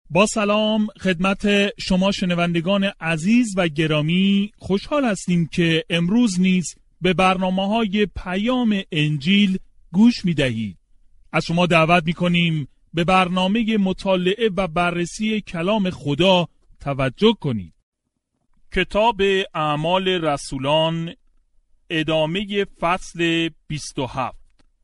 با سلام خدمت شما شنوندگان عزیز و گرامی، خوشحال هستیم که امروز نیز به برنامه‌های پیام انجیل گوش می‌دهید. از شما دعوت می‌کنیم به برنامه مطالعه و بررسی کلام خدا توجه کنید. کتاب اعمال رسولان، ادامه فصل 27،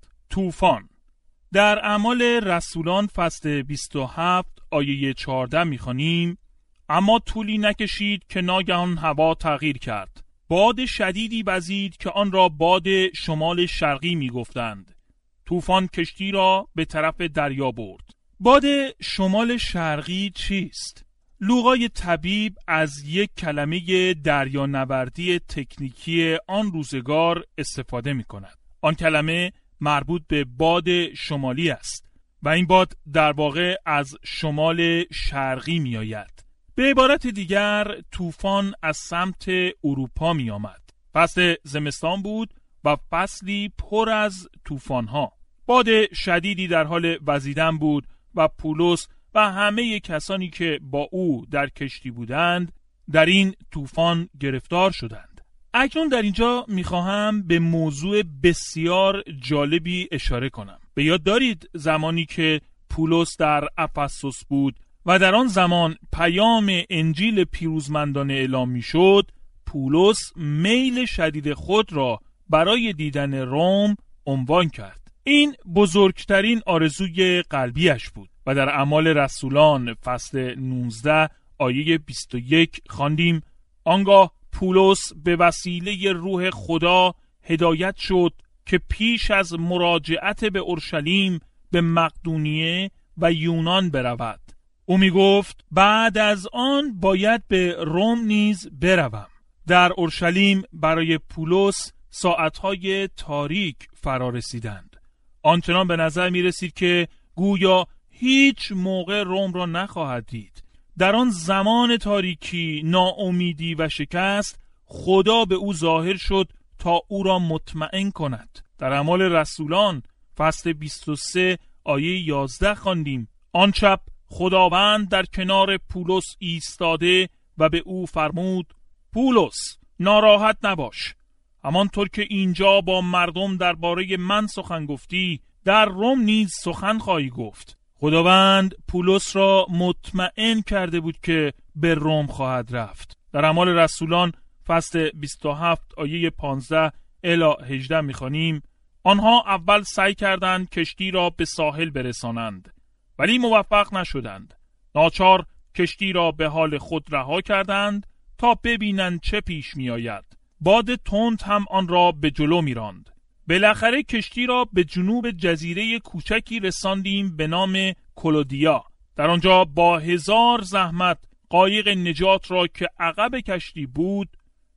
طوفان. در اعمال رسولان فصل 27 آیه 14 می‌خوانیم: اما طولی نکشید که ناگهان هوا تغییر کرد. باد شدیدی وزید که آن را باد شمال شرقی می‌گفتند. طوفان کشتی را به طرف دریا برد. باد شمال شرقی چیست؟ لوقای طبیب از یک کلمه دریانوردی تکنیکی آن روزگار استفاده می‌کند. آن کلمه مربوط به باد شمالی است و این باد در واقع از شمال شرقی می آید. به عبارت دیگر طوفان از سمت اروپا می آمد. فصل زمستان بود و فصلی پر از طوفان ها. باد شدیدی در حال وزیدن بود و پولس و همه کسانی که با او در کشتی بودند در این طوفان گرفتار شدند. اکنون در اینجا میخواهم به موضوع بسیار جالبی اشاره کنم. به یاد دارید زمانی که پولس در افسوس بود و در آن زمان پیام انجیل پیروزمندانه اعلام میشد، پولس میل شدید خود را برای دیدن روم عنوان کرد. این بزرگترین آرزوی قلبیش بود و در اعمال رسولان فصل 19 آیه 21 خواندیم: آنگاه پولس به وسیله روح خدا هدایت شد که پیش از مراجعت به اورشلیم به مقدونیه و یونان برود. او می گفت بعد از آن باید به روم نیز بروم. در اورشلیم برای پولس ساعتهای تاریک فرا رسیدند. آنچنان به نظر می رسید که گویا هیچ موقع روم را نخواهد دید. در آن زمان تاریکی، ناامیدی و شکست، خدا به او ظاهر شد تا او را مطمئن کند. در اعمال رسولان فصل 23 آیه 11 خواندیم: آن شب خداوند در کنار پولس ایستاده و به او فرمود: پولس، ناراحت نباش. همانطور که اینجا با مردم درباره من سخن گفتی، در روم نیز سخن خواهی گفت. خداوند پولس را مطمئن کرده بود که به روم خواهد رفت. در اعمال رسولان فصل 27 آیه 15 الی 18 می‌خوانیم: آنها اول سعی کردند کشتی را به ساحل برسانند، ولی موفق نشدند. ناچار کشتی را به حال خود رها کردند تا ببینند چه پیش می‌آید. باد تند هم آن را به جلو می‌راند. بالاخره کشتی را به جنوب جزیره کوچکی رساندیم به نام کلودیا. در آنجا با 1000 زحمت قایق نجات را که عقب کشتی بود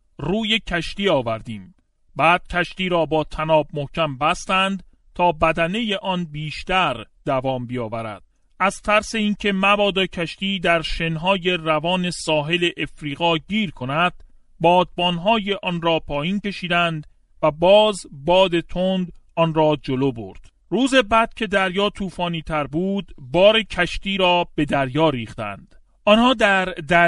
روی کشتی آوردیم. بعد کشتی را با طناب محکم بستند تا بدنه آن بیشتر دوام بیاورد. از ترس اینکه مبادا کشتی در شنهای روان ساحل افریقا گیر کند، بادبانهای آن را پایین کشیدند و باز باد تند آن را جلو برد. روز بعد که دریا طوفانی تر بود، بار کشتی را به دریا ریختند. آنها در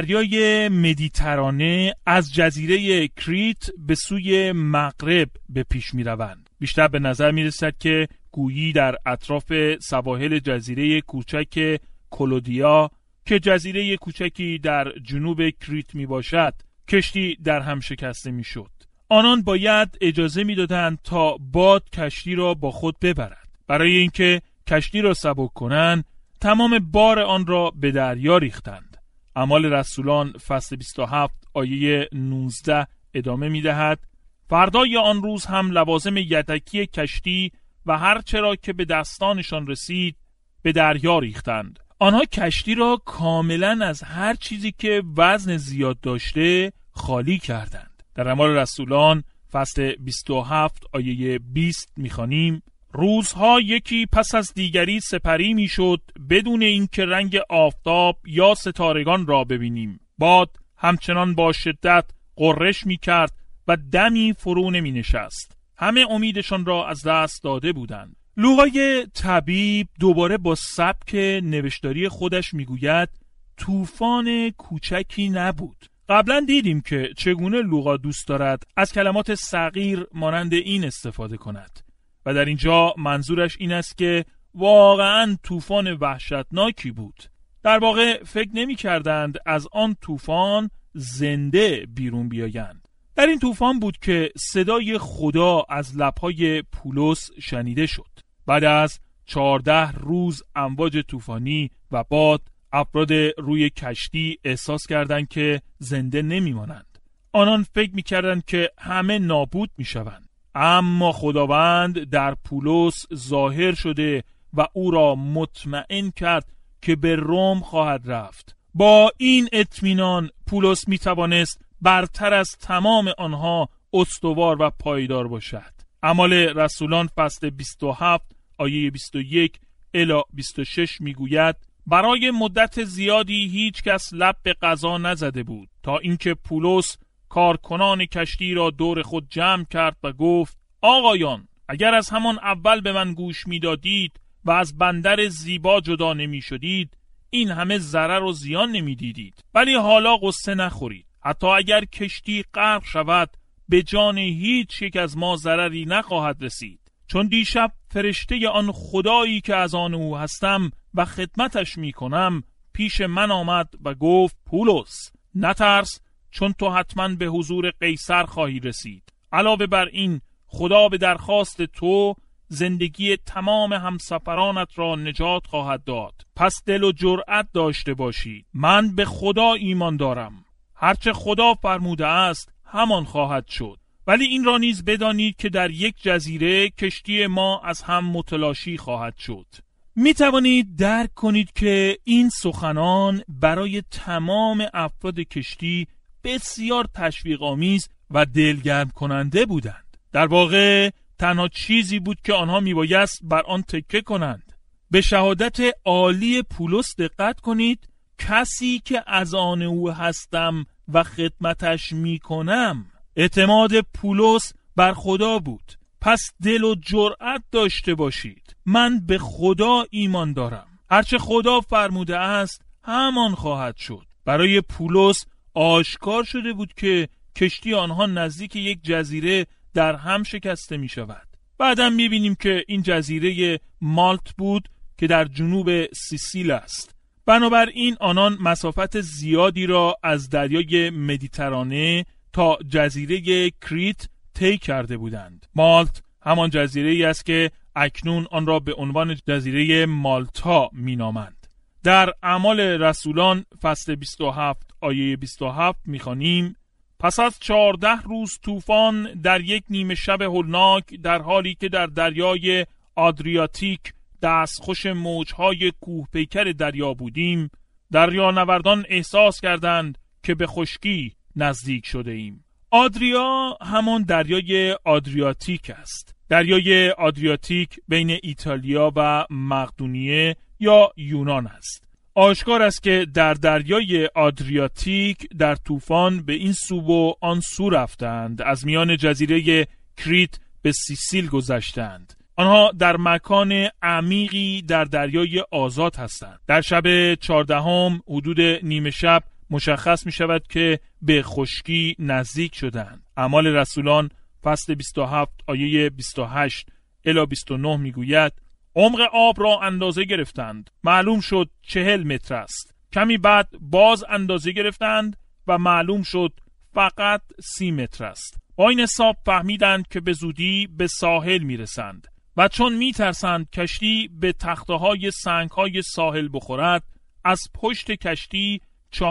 دریای مدیترانه از جزیره کریت به سوی مغرب به پیش می روند. بیشتر به نظر می رسد که گویی در اطراف سواحل جزیره کوچک کلودیا که جزیره کوچکی در جنوب کریت می باشد، کشتی در هم شکسته می شد. آنان باید اجازه می دادند تا باد کشتی را با خود ببرد. برای اینکه کشتی را سبک کنند، تمام بار آن را به دریا ریختند. اعمال رسولان فصل 27 آیه 19 ادامه می دهد: فردای آن روز هم لوازم یدکی کشتی و هر چرا که به دستانشان رسید به دریا ریختند. آنها کشتی را کاملا از هر چیزی که وزن زیاد داشته خالی کردند. در اعمال رسولان فصل 27 آیه 20 می‌خوانیم: روزها یکی پس از دیگری سپری میشد بدون اینکه رنگ آفتاب یا ستارگان را ببینیم. باد همچنان با شدت غرش میکرد و دمی فرو نمی نشست. همه امیدشان را از دست داده بودند. لوقای طبیب دوباره با سبک نوشتاری خودش میگوید: طوفان کوچکی نبود. قبلا دیدیم که چگونه لوقا دوست دارد از کلمات صغیر مانند این استفاده کند و در اینجا منظورش این است که واقعاً طوفان وحشتناکی بود. در واقع فکر نمی کردند از آن طوفان زنده بیرون بیایند. در این طوفان بود که صدای خدا از لب‌های پولس شنیده شد. بعد از 14 روز امواج طوفانی و باد، افراد روی کشتی احساس کردند که زنده نمی‌مانند. آنان فکر می‌کردند که همه نابود می‌شوند. اما خداوند در پولس ظاهر شده و او را مطمئن کرد که به روم خواهد رفت. با این اطمینان پولس می‌توانست برتر از تمام آنها استوار و پایدار باشد. اعمال رسولان فصل 27 آیه 21 الی 26 میگوید: برای مدت زیادی هیچ کس لب به غذا نزده بود تا اینکه پولس کارکنان کشتی را دور خود جمع کرد و گفت: آقایان، اگر از همان اول به من گوش میدادید و از بندر زیبا جدا نمی شدید، این همه ضرر و زیان نمی دیدید. ولی حالا قصه نخورید. حتی اگر کشتی غرق شود، به جان هیچ یک از ما ضرری نخواهد رسید. چون دیشب فرشته آن خدایی که از آن او هستم و خدمتش می کنم پیش من آمد و گفت: پولس، نترس، چون تو حتما به حضور قیصر خواهی رسید. علاوه بر این، خدا به درخواست تو زندگی تمام همسفرانت را نجات خواهد داد. پس دل و جرأت داشته باشید. من به خدا ایمان دارم. هرچه خدا فرموده است همان خواهد شد. ولی این را نیز بدانید که در یک جزیره کشتی ما از هم متلاشی خواهد شد. می توانید درک کنید که این سخنان برای تمام افراد کشتی بسیار تشویق‌آمیز و دلگرم کننده بودند. در واقع تنها چیزی بود که آنها میبایست بر آن تکیه کنند. به شهادت عالی پولس دقت کنید: کسی که از آن او هستم و خدمتش میکنم. اعتماد پولس بر خدا بود. پس دل و جرأت داشته باشید. من به خدا ایمان دارم. هرچه خدا فرموده است همان خواهد شد. برای پولس آشکار شده بود که کشتی آنها نزدیک یک جزیره در هم شکسته می شود. بعدم می بینیم که این جزیره مالت بود که در جنوب سیسیل است. بنابراین آنان مسافت زیادی را از دریای مدیترانه تا جزیره کریت طی کرده بودند. مالت همان جزیره‌ای است که اکنون آن را به عنوان جزیره مالتا می‌نامند. در اعمال رسولان فصل 27 آیه 27 می‌خوانیم: پس از 14 روز طوفان در یک نیمه شب هولناک، در حالی که در دریای آدریاتیک دستخوش موجهای کوه پیکر دریا بودیم، دریانوردان احساس کردند که به خشکی نزدیک شده ایم. آدریا همان دریای آدریاتیک است. دریای آدریاتیک بین ایتالیا و مقدونیه یا یونان است. آشکار است که در دریای آدریاتیک در طوفان به این سو و آن سو رفتند. از میان جزیره کریت به سیسیل گذشتند. آنها در مکان عمیقی در دریای آزاد هستند. در شب 14 حدود نیمه شب مشخص می شود که به خشکی نزدیک شدند. اعمال رسولان فصل 27 آیه 28 الی 29 می گوید: عمق آب را اندازه گرفتند. معلوم شد 40 متر است. کمی بعد باز اندازه گرفتند و معلوم شد فقط 30 متر است. با این حساب فهمیدند که به زودی به ساحل می رسند و چون می ترسند کشتی به تخته‌های سنگ‌های ساحل بخورد، از پشت کشتی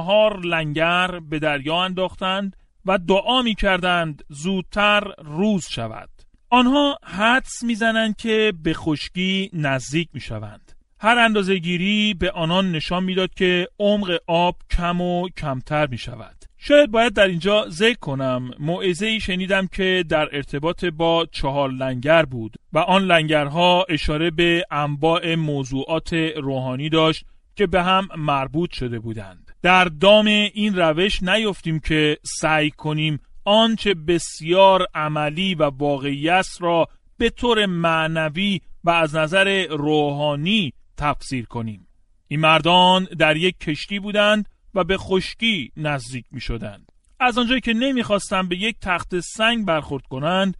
4 لنگر به دریا انداختند و دعا می کردند زودتر روز شود. آنها حدس می زنند که به خشکی نزدیک می شوند. هر اندازه گیری به آنان نشان می داد که عمق آب کم و کمتر می شود. شاید باید در اینجا ذکر کنم موعظه‌ای شنیدم که در ارتباط با 4 لنگر بود و آن لنگرها اشاره به انواع موضوعات روحانی داشت که به هم مربوط شده بودند. در دام این روش نیفتیم که سعی کنیم آنچه بسیار عملی و واقعی است را به طور معنوی و از نظر روحانی تفسیر کنیم. این مردان در یک کشتی بودند و به خشکی نزدیک می شدند. از آنجایی که نمی خواستند به یک تخت سنگ برخورد کنند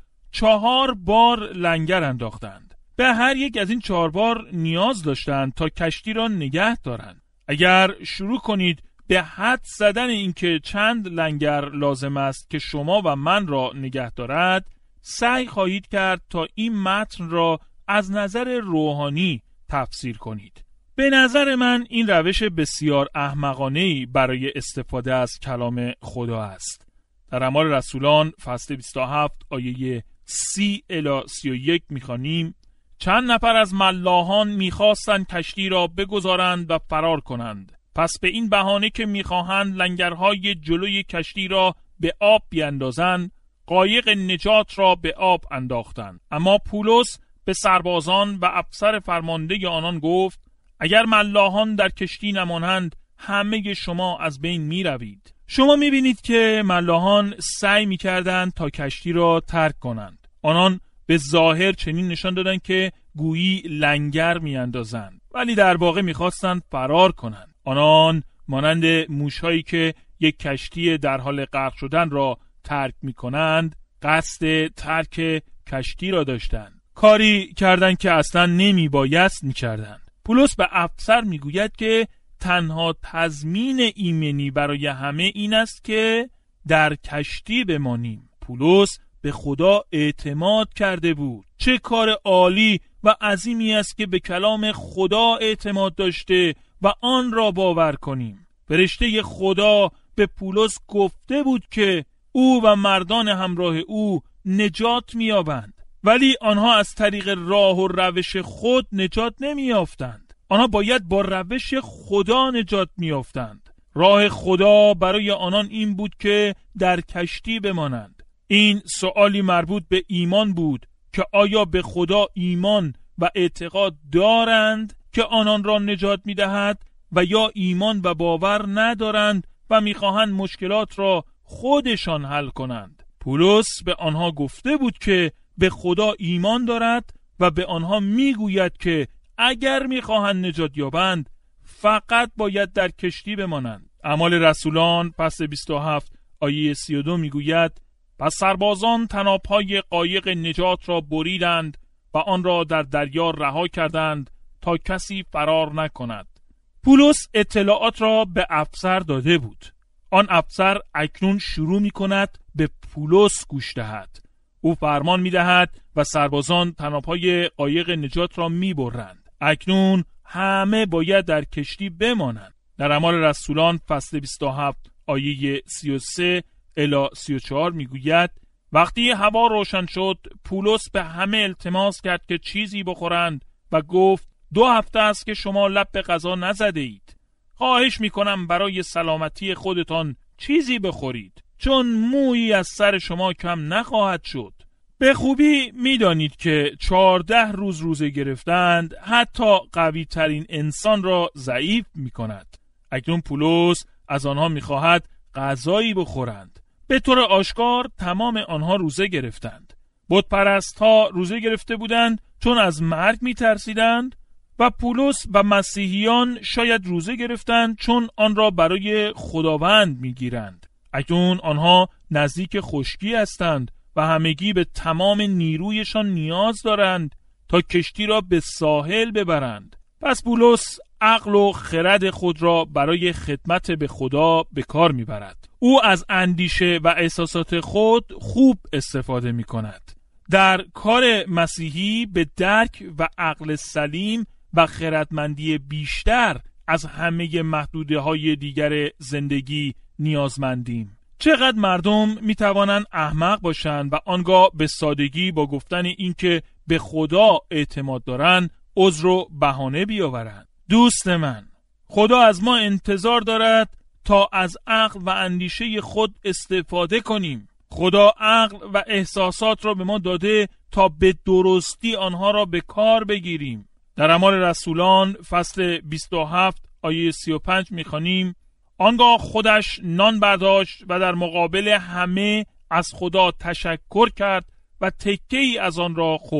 4 بار لنگر انداختند. به هر یک از این 4 بار نیاز داشتند تا کشتی را نگه دارند. اگر شروع کنید به حد زدن اینکه چند لنگر لازم است که شما و من را نگه دارد، سعی خواهید کرد تا این متن را از نظر روحانی تفسیر کنید. به نظر من این روش بسیار احمقانه‌ای برای استفاده از کلام خدا است. در اعمال رسولان فصل 27 آیه 30 الی 31 می‌خوانیم: چند نفر از ملاحان می‌خواستند کشتی را بگذارند و فرار کنند. پس به این بهانه که می‌خواهند لنگرهای جلوی کشتی را به آب بیاندازند، قایق نجات را به آب انداختند. اما پولس به سربازان و افسر فرمانده آنان گفت: اگر ملاحان در کشتی نمانند، همه شما از بین می روید. شما می بینید که ملاحان سعی می کردند تا کشتی را ترک کنند. آنان به ظاهر چنین نشان دادند که گویی لنگر می اندازند، ولی در واقع می خواستند فرار کنند. آنان مانند موشهایی که یک کشتی در حال غرق شدن را ترک می کنند، قصد ترک کشتی را داشتند. کاری کردند که اصلا نمی بایست می کردند. پولس به افسر میگوید که تنها تضمین ایمنی برای همه این است که در کشتی بمانیم. پولس به خدا اعتماد کرده بود. چه کار عالی و عظیمی است که به کلام خدا اعتماد داشته و آن را باور کنیم. فرشته خدا به پولس گفته بود که او و مردان همراه او نجات می‌یابند، ولی آنها از طریق راه و روش خود نجات نمی‌یافتند. آنها باید با روش خدا نجات می‌یافتند. راه خدا برای آنان این بود که در کشتی بمانند. این سوالی مربوط به ایمان بود که آیا به خدا ایمان و اعتقاد دارند که آنان را نجات می‌دهد و یا ایمان و باور ندارند و می‌خواهند مشکلات را خودشان حل کنند. پولس به آنها گفته بود که به خدا ایمان دارد و به آنها میگوید که اگر میخواهند نجات یابند فقط باید در کشتی بمانند. اعمال رسولان فصل 27 آیه 32 میگوید: پس سربازان طناب‌های قایق نجات را بریدند و آن را در دریا رها کردند تا کسی فرار نکند. پولس اطلاعات را به افسر داده بود. آن افسر اکنون شروع میکند به پولس گوش دهد. او فرمان میدهد و سربازان طناب‌های قایق نجات را میبرند. اکنون همه باید در کشتی بمانند. در اعمال رسولان فصل 27 آیه 33 الی 34 میگوید: وقتی هوا روشن شد پولس به همه التماس کرد که چیزی بخورند و گفت: 2 هفته است که شما لب به غذا نزده اید. خواهش میکنم برای سلامتی خودتان چیزی بخورید، چون مویی از سر شما کم نخواهد شد. به خوبی میدانید که 14 روز روزه گرفتند حتی قوی ترین انسان را ضعیف میکند. اکنون پولس از آنها میخواهد غذایی بخورند. به طور آشکار تمام آنها روزه گرفتند. بت پرست‌ها روزه گرفته بودند چون از مرگ میترسیدند و پولس و مسیحیان شاید روزه گرفتند چون آن را برای خداوند میگیرند. اکنون آنها نزدیک خشکی هستند و همگی به تمام نیرویشان نیاز دارند تا کشتی را به ساحل ببرند. پس پولس عقل و خرد خود را برای خدمت به خدا به کار میبرد. او از اندیشه و احساسات خود خوب استفاده میکند. در کار مسیحی به درک و عقل سلیم و خردمندی بیشتر از همه محدوده‌های دیگر زندگی نیازمندیم. چقدر مردم میتوانند احمق باشند و آنگاه به سادگی با گفتن اینکه به خدا اعتماد دارند عذر و بهانه بیاورند. دوست من، خدا از ما انتظار دارد تا از عقل و اندیشه خود استفاده کنیم. خدا عقل و احساسات را به ما داده تا به درستی آنها را به کار بگیریم. در اعمال رسولان فصل 27 آیه 35 میخوانیم: آنگاه خودش نان برداشت و در مقابل همه از خدا تشکر کرد و تکه‌ای از آن را خورد.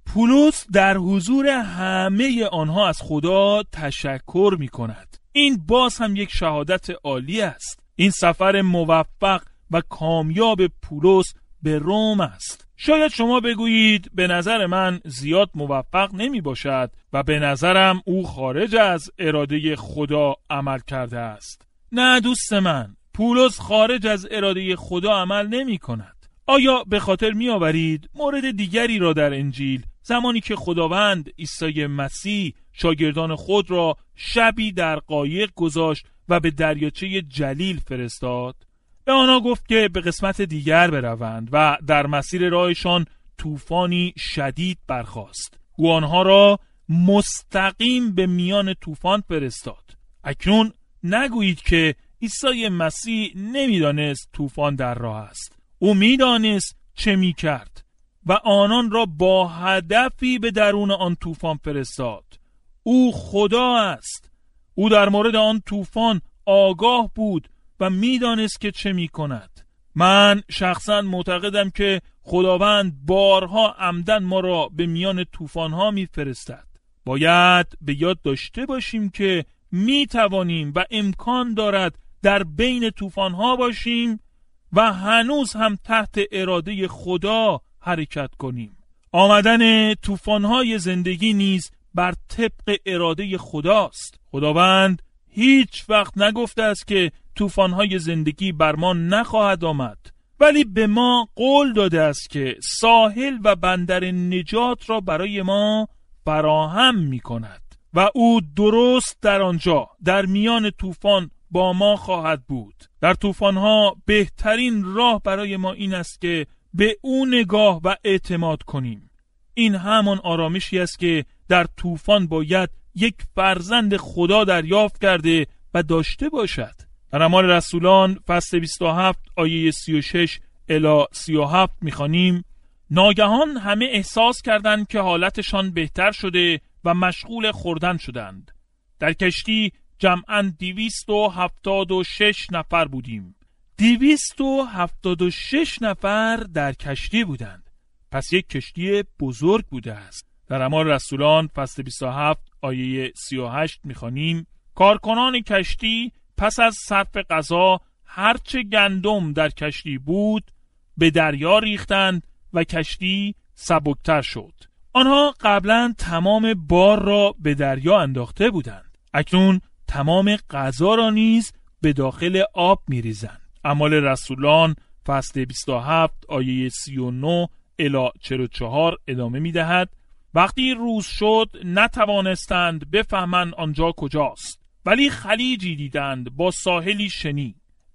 پولس در حضور همه آنها از خدا تشکر می کند. این باز هم یک شهادت عالی است. این سفر موفق و کامیاب پولس به روم است. شاید شما بگویید به نظر من زیاد موفق نمی باشد و به نظرم او خارج از اراده خدا عمل کرده است. نه دوست من، پولس خارج از اراده خدا عمل نمی کند. آیا به خاطر می آورید مورد دیگری را در انجیل، زمانی که خداوند عیسی مسیح شاگردان خود را شبی در قایق گذاشت و به دریاچه جلیل فرستاد؟ به آنها گفت که به قسمت دیگر بروند و در مسیر راهشان طوفانی شدید برخاست. او آنها را مستقیم به میان طوفان فرستاد. اکنون نگویید که عیسی مسیح نمیدانست طوفان در راه است. او میدانست چه میکرد و آنان را با هدفی به درون آن طوفان فرستاد. او خدا است. او در مورد آن طوفان آگاه بود و میدانست که چه میکند. من شخصا معتقدم که خداوند بارها عمدن ما را به میان طوفان‌ها میفرستد. باید به یاد داشته باشیم که میتوانیم و امکان دارد در بین طوفان‌ها باشیم و هنوز هم تحت اراده خدا حرکت کنیم. آمدن طوفان‌های زندگی نیز بر طبق اراده خداست. خداوند هیچ وقت نگفته است که طوفان‌های زندگی بر ما نخواهد آمد، ولی به ما قول داده است که ساحل و بندر نجات را برای ما فراهم می‌کند و او درست در آنجا در میان طوفان با ما خواهد بود. در طوفان‌ها بهترین راه برای ما این است که به او نگاه و اعتماد کنیم. این همان آرامشی است که در طوفان باید یک فرزند خدا دریافت کرده و داشته باشد. در اعمال رسولان فصل 27 آیه 36 الی 37 می‌خوانیم: ناگهان همه احساس کردند که حالتشان بهتر شده و مشغول خوردن شدند. در کشتی جمعاً 276 نفر بودیم. 276 نفر در کشتی بودند. پس یک کشتی بزرگ بوده است. در اعمال رسولان فصل 27 آیه 38 می‌خوانیم: کارکنان کشتی پس از صرف غذا هرچه گندم در کشتی بود به دریا ریختند و کشتی سبکتر شد. آنها قبلا تمام بار را به دریا انداخته بودند. اکنون تمام غذا را نیز به داخل آب می‌ریزند. اعمال رسولان فصل 27 آیه 39 الی 44 ادامه می‌دهد: وقتی روز شد نتوانستند بفهمند آنجا کجاست، ولی خلیجی دیدند با ساحلی شنی.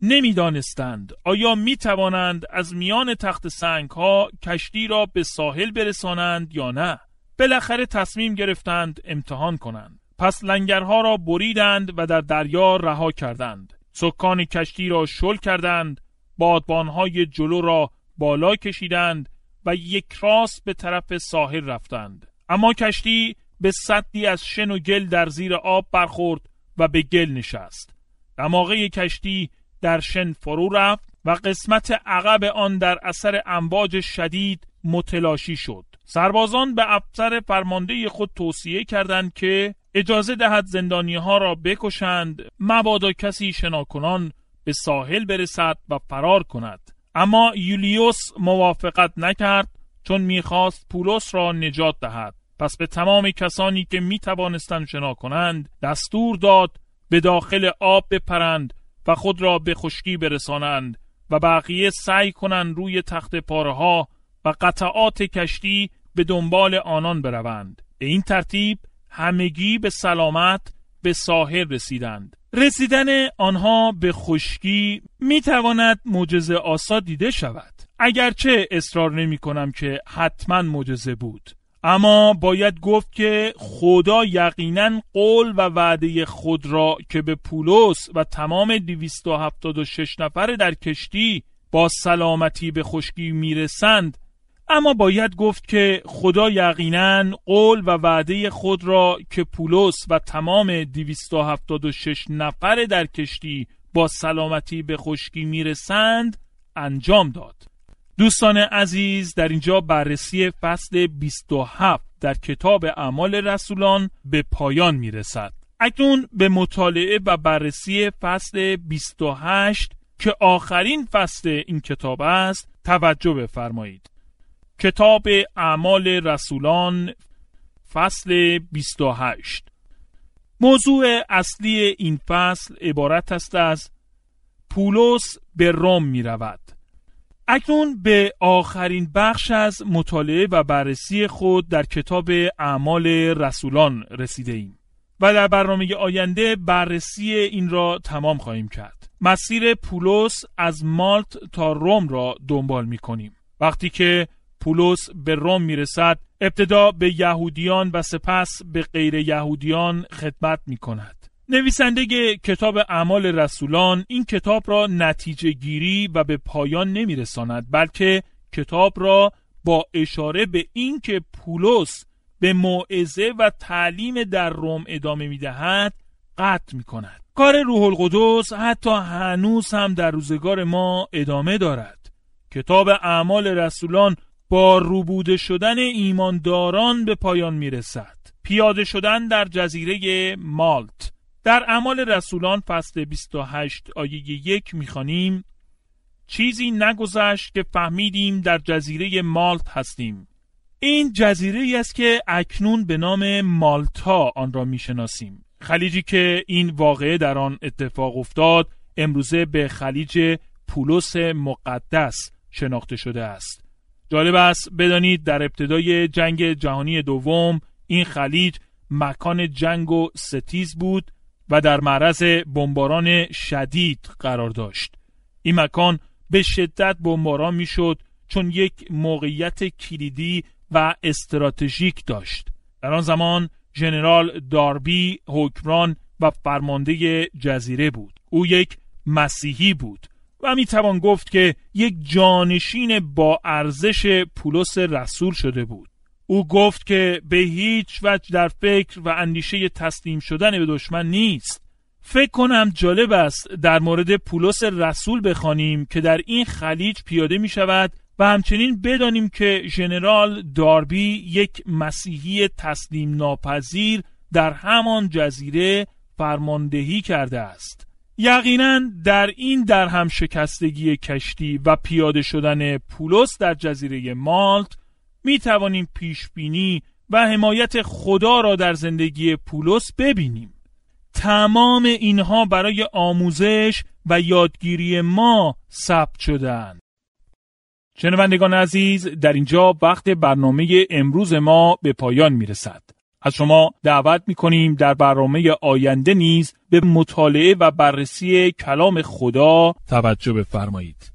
نمیدانستند آیا میتوانند از میان تخت سنگ‌ها کشتی را به ساحل برسانند یا نه. بالاخره تصمیم گرفتند امتحان کنند. پس لنگرها را بریدند و در دریا رها کردند. سکان کشتی را شل کردند، بادبانهای جلو را بالا کشیدند و یک راست به طرف ساحل رفتند. اما کشتی به سدی از شن و گل در زیر آب برخورد و به گل نشست. دماغه کشتی در شن فرو رفت و قسمت عقب آن در اثر امواج شدید متلاشی شد. سربازان به افسر فرمانده خود توصیه کردند که اجازه دهد زندانی‌ها را بکشند مبادا کسی شناکنان به ساحل برسد و فرار کند. اما یولیوس موافقت نکرد، چون می‌خواست پولس را نجات دهد. پس به تمام کسانی که می‌توانستند شنا کنند دستور داد به داخل آب بپرند و خود را به خشکی برسانند و بقیه سعی کنند روی تخت پاره‌ها و قطعات کشتی به دنبال آنان بروند. به این ترتیب همگی به سلامت به ساحل رسیدند. رسیدن آنها به خشکی میتواند معجزه آسا دیده شود. اگرچه اصرار نمی کنم که حتما معجزه بود، اما باید گفت که خدا یقیناً قول و وعده خود را که به پولس و تمام 276 نفر در کشتی با سلامتی به خشکی میرسند، اما باید گفت که خدا یقیناً قول و وعده خود را که پولس و تمام 276 نفر در کشتی با سلامتی به خشکی میرسند انجام داد. دوستان عزیز، در اینجا بررسی فصل 27 در کتاب اعمال رسولان به پایان میرسد. اکنون به مطالعه و بررسی فصل 28 که آخرین فصل این کتاب است توجه بفرمایید. کتاب اعمال رسولان فصل 28. موضوع اصلی این فصل عبارت است از پولس به روم می رود. اکنون به آخرین بخش از مطالعه و بررسی خود در کتاب اعمال رسولان رسیده ایم و در برنامه آینده بررسی این را تمام خواهیم کرد. مسیر پولس از مالت تا روم را دنبال می کنیم. وقتی که پولس به روم می رسد، ابتدا به یهودیان و سپس به غیر یهودیان خدمت می کند. نویسنده کتاب اعمال رسولان این کتاب را نتیجه گیری و به پایان نمی رساند، بلکه کتاب را با اشاره به این که پولس به موعظه و تعلیم در روم ادامه می دهد قطع می کند. کار روح القدس حتی هنوز هم در روزگار ما ادامه دارد. کتاب اعمال رسولان با روبوده شدن ایمانداران به پایان می رسد. پیاده شدن در جزیره مالت. در اعمال رسولان فصل 28 آیه 1 می‌خوانیم: چیزی نگذشت که فهمیدیم در جزیره مالت هستیم. این جزیره‌ای است که اکنون به نام مالتا آن را می‌شناسیم. خلیجی که این واقعه در آن اتفاق افتاد امروزه به خلیج پولس مقدس شناخته شده است. جالب است بدانید در ابتدای جنگ جهانی دوم این خلیج مکان جنگ و ستیز بود و در معرض بمباران شدید قرار داشت. این مکان به شدت بمباران میشد چون یک موقعیت کلیدی و استراتژیک داشت. در آن زمان ژنرال داربی حکمران و فرمانده جزیره بود. او یک مسیحی بود و میتوان گفت که یک جانشین با ارزش پولس رسول شده بود. او گفت که به هیچ وجه در فکر و اندیشه تسلیم شدن به دشمن نیست. فکر کنم جالب است در مورد پولس رسول بخوانیم که در این خلیج پیاده می شود و همچنین بدانیم که ژنرال داربی یک مسیحی تسلیم ناپذیر در همان جزیره فرماندهی کرده است. یقینا در این درهم شکستگی کشتی و پیاده شدن پولس در جزیره مالت می توانیم پیش بینی و حمایت خدا را در زندگی پولس ببینیم. تمام اینها برای آموزش و یادگیری ما ثبت شدند. شنوندگان عزیز، در اینجا وقت برنامه امروز ما به پایان می رسد. از شما دعوت می کنیم در برنامه آینده نیز به مطالعه و بررسی کلام خدا توجه بفرمایید.